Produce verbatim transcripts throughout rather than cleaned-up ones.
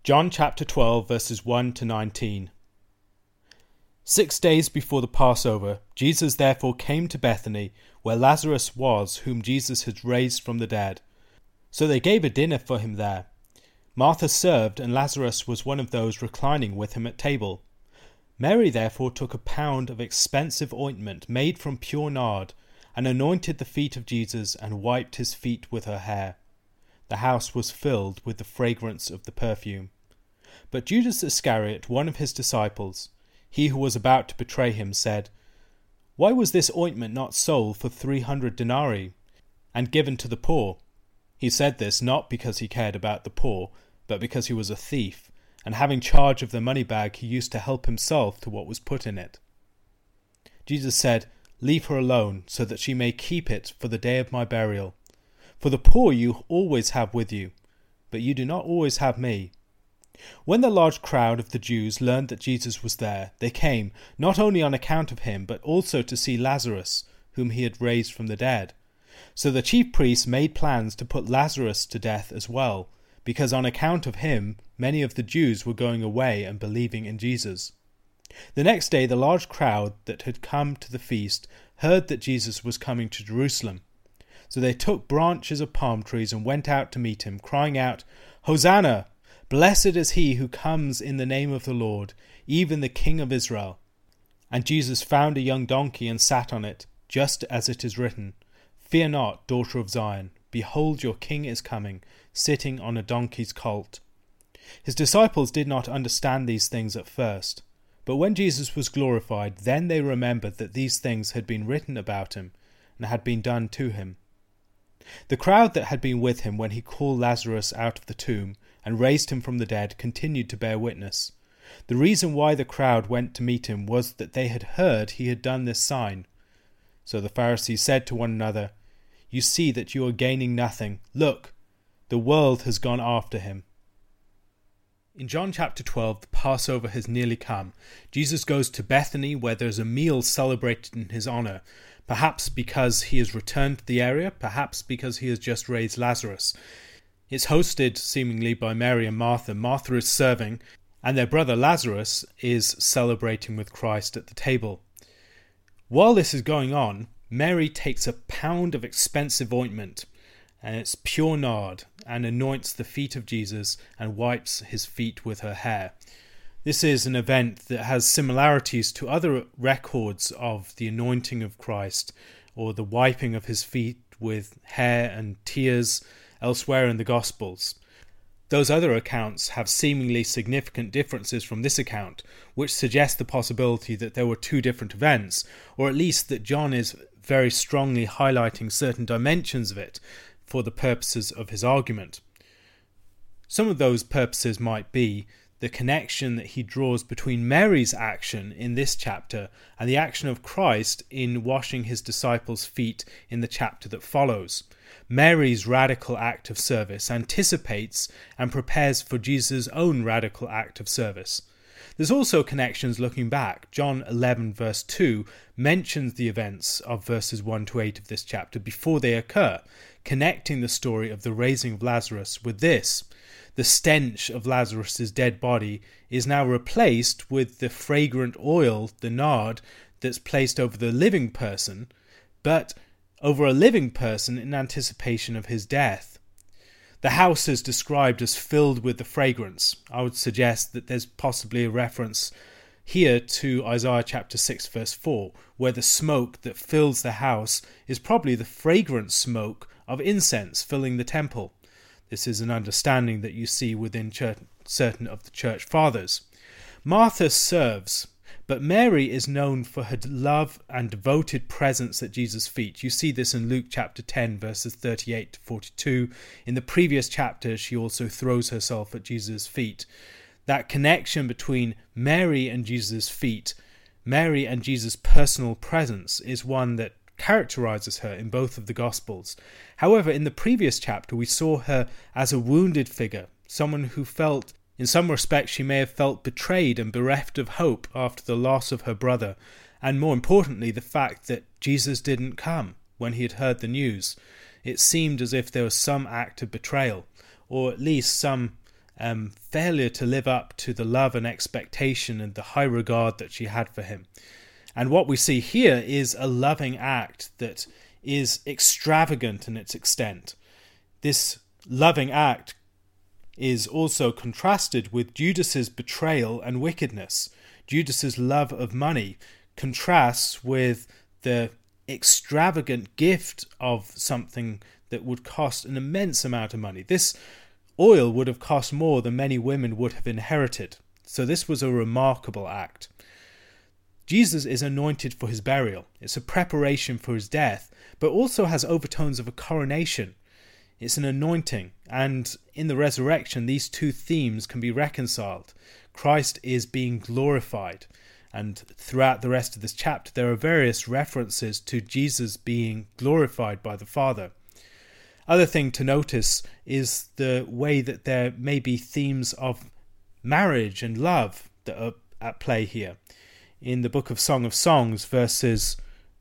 John chapter twelve verses one to nineteen. Six days before the Passover, Jesus therefore came to Bethany, where Lazarus was, whom Jesus had raised from the dead. So they gave a dinner for him there. Martha served, and Lazarus was one of those reclining with him at table. Mary therefore took a pound of expensive ointment made from pure nard, and anointed the feet of Jesus, and wiped his feet with her hair. The house was filled with the fragrance of the perfume. But Judas Iscariot, one of his disciples, he who was about to betray him, said, "Why was this ointment not sold for three hundred denarii, and given to the poor?" He said this not because he cared about the poor, but because he was a thief, and having charge of the money bag, he used to help himself to what was put in it. Jesus said, "Leave her alone, so that she may keep it for the day of my burial. For the poor you always have with you, but you do not always have me." When the large crowd of the Jews learned that Jesus was there, they came, not only on account of him, but also to see Lazarus, whom he had raised from the dead. So the chief priests made plans to put Lazarus to death as well, because on account of him many of the Jews were going away and believing in Jesus. The next day the large crowd that had come to the feast heard that Jesus was coming to Jerusalem. So they took branches of palm trees and went out to meet him, crying out, "Hosanna! Blessed is he who comes in the name of the Lord, even the King of Israel." And Jesus found a young donkey and sat on it, just as it is written, "Fear not, daughter of Zion. Behold, your king is coming, sitting on a donkey's colt." His disciples did not understand these things at first, but when Jesus was glorified, then they remembered that these things had been written about him and had been done to him. The crowd that had been with him when he called Lazarus out of the tomb and raised him from the dead continued to bear witness. The reason why the crowd went to meet him was that they had heard he had done this sign. So the Pharisees said to one another, "You see that you are gaining nothing. Look, the world has gone after him." In John chapter twelve, the Passover has nearly come. Jesus goes to Bethany, where there's a meal celebrated in his honor, perhaps because he has returned to the area, perhaps because he has just raised Lazarus. It's hosted seemingly by Mary and Martha. Martha is serving, and their brother Lazarus is celebrating with Christ at the table. While this is going on, Mary takes a pound of expensive ointment, and it's pure nard, and anoints the feet of Jesus and wipes his feet with her hair. This is an event that has similarities to other records of the anointing of Christ, or the wiping of his feet with hair and tears elsewhere in the Gospels. Those other accounts have seemingly significant differences from this account, which suggest the possibility that there were two different events, or at least that John is very strongly highlighting certain dimensions of it for the purposes of his argument. Some of those purposes might be the connection that he draws between Mary's action in this chapter and the action of Christ in washing his disciples' feet in the chapter that follows. Mary's radical act of service anticipates and prepares for Jesus' own radical act of service. There's also connections looking back. John eleven verse two mentions the events of verses one to eight of this chapter before they occur, connecting the story of the raising of Lazarus with this. The stench of Lazarus' dead body is now replaced with the fragrant oil, the nard, that's placed over the living person, but over a living person in anticipation of his death. The house is described as filled with the fragrance. I would suggest that there's possibly a reference here to Isaiah chapter six verse four, where the smoke that fills the house is probably the fragrant smoke of incense filling the temple. This is an understanding that you see within church, certain of the church fathers. Martha serves, but Mary is known for her love and devoted presence at Jesus' feet. You see this in Luke chapter ten, verses thirty-eight to forty-two. In the previous chapter, she also throws herself at Jesus' feet. That connection between Mary and Jesus' feet, Mary and Jesus' personal presence, is one that characterizes her in both of the Gospels. However, in the previous chapter, we saw her as a wounded figure, someone who felt, in some respects, she may have felt betrayed and bereft of hope after the loss of her brother, and more importantly, the fact that Jesus didn't come when he had heard the news. It seemed as if there was some act of betrayal, or at least some um, failure to live up to the love and expectation and the high regard that she had for him. And what we see here is a loving act that is extravagant in its extent. This loving act is also contrasted with Judas's betrayal and wickedness. Judas's love of money contrasts with the extravagant gift of something that would cost an immense amount of money. This oil would have cost more than many women would have inherited. So this was a remarkable act. Jesus is anointed for his burial. It's a preparation for his death, but also has overtones of a coronation. It's an anointing, and in the resurrection, these two themes can be reconciled. Christ is being glorified, and throughout the rest of this chapter, there are various references to Jesus being glorified by the Father. Other thing to notice is the way that there may be themes of marriage and love that are at play here. In the book of Song of Songs, verses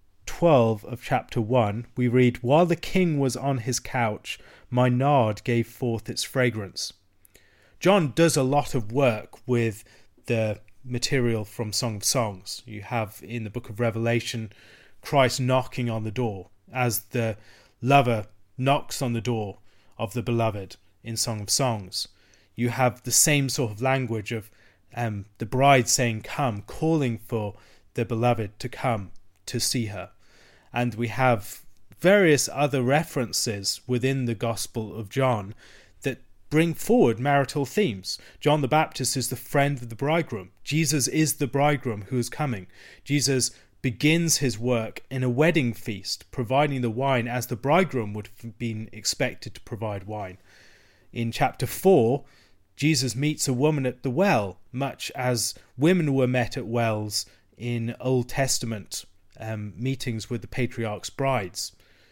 twelve of chapter one, we read, "While the king was on his couch, my nard gave forth its fragrance." John does a lot of work with the material from Song of Songs. You have in the book of Revelation Christ knocking on the door as the lover knocks on the door of the beloved in Song of Songs. You have the same sort of language of um, the bride saying come, calling for the beloved to come to see her. And we have various other references within the Gospel of John that bring forward marital themes. John the Baptist is the friend of the bridegroom. Jesus is the bridegroom who is coming. Jesus begins his work in a wedding feast, providing the wine as the bridegroom would have been expected to provide wine. In chapter four, Jesus meets a woman at the well, much as women were met at wells in Old Testament um, meetings with the patriarch's brides.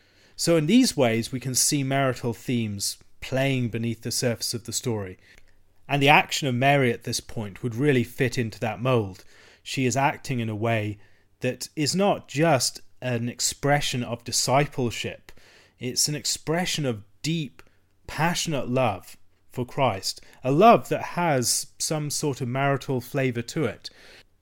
So in these ways, we can see marital themes playing beneath the surface of the story. And the action of Mary at this point would really fit into that mould. She is acting in a way that is not just an expression of discipleship. It's an expression of deep, passionate love for Christ, a love that has some sort of marital flavour to it.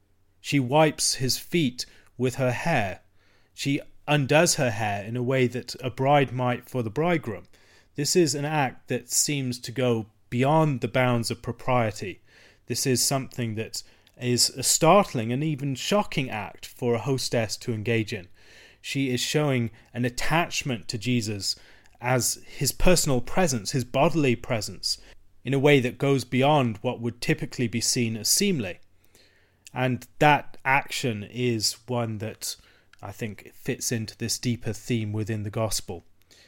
She wipes his feet with her hair. She undoes her hair in a way that a bride might for the bridegroom. This is an act that seems to go beyond the bounds of propriety. This is something that is a startling and even shocking act for a hostess to engage in. She is showing an attachment to Jesus as his personal presence, his bodily presence, in a way that goes beyond what would typically be seen as seemly. And that action is one that I think fits into this deeper theme within the gospel.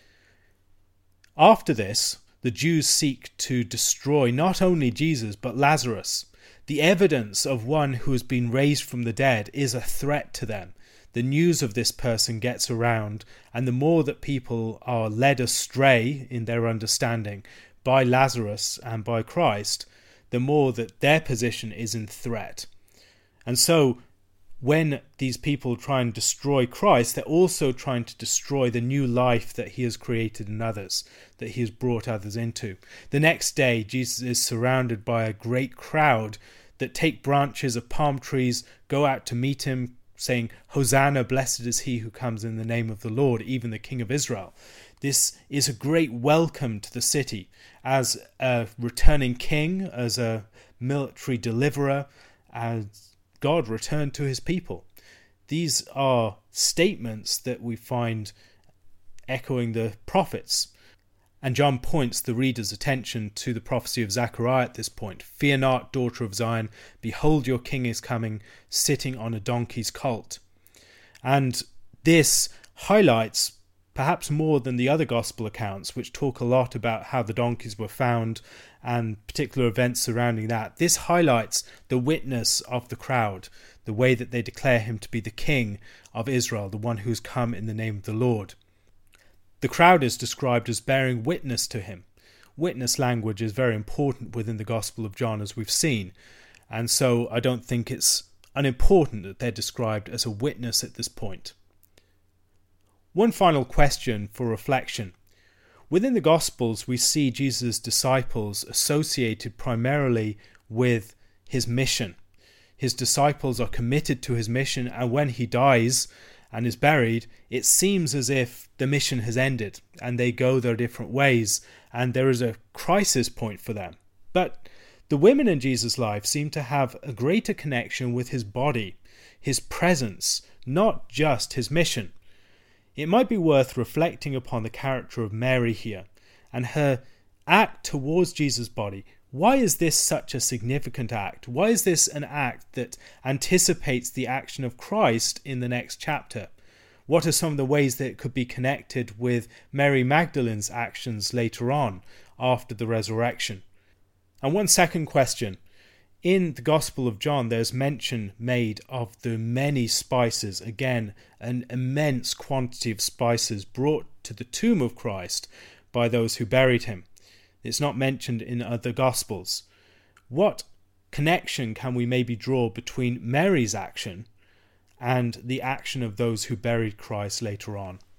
After this, the Jews seek to destroy not only Jesus but Lazarus. The evidence of one who has been raised from the dead is a threat to them. The news of this person gets around, and the more that people are led astray in their understanding by Lazarus and by Christ, the more that their position is in threat. And so when these people try and destroy Christ, they're also trying to destroy the new life that he has created in others, that he has brought others into. The next day, Jesus is surrounded by a great crowd that take branches of palm trees, go out to meet him, saying, "Hosanna, blessed is he who comes in the name of the Lord, even the King of Israel." This is a great welcome to the city as a returning king, as a military deliverer, as God returned to his people. These are statements that we find echoing the prophets. And John points the reader's attention to the prophecy of Zechariah at this point. "Fear not, daughter of Zion, behold your king is coming, sitting on a donkey's colt." And this highlights, perhaps more than the other gospel accounts, which talk a lot about how the donkeys were found and particular events surrounding that. This highlights the witness of the crowd, the way that they declare him to be the king of Israel, the one who's come in the name of the Lord. The crowd is described as bearing witness to him. Witness language is very important within the Gospel of John, as we've seen, and so I don't think it's unimportant that they're described as a witness at this point. One final question for reflection. Within the Gospels, we see Jesus' disciples associated primarily with his mission. His disciples are committed to his mission, and when he dies and is buried, it seems as if the mission has ended and they go their different ways, and there is a crisis point for them. But the women in Jesus' life seem to have a greater connection with his body, his presence, not just his mission. It might be worth reflecting upon the character of Mary here and her act towards Jesus' body. Why is this such a significant act? Why is this an act that anticipates the action of Christ in the next chapter? What are some of the ways that it could be connected with Mary Magdalene's actions later on, after the resurrection? And one second question. In the Gospel of John, there's mention made of the many spices, again, an immense quantity of spices brought to the tomb of Christ by those who buried him. It's not mentioned in other Gospels. What connection can we maybe draw between Mary's action and the action of those who buried Christ later on?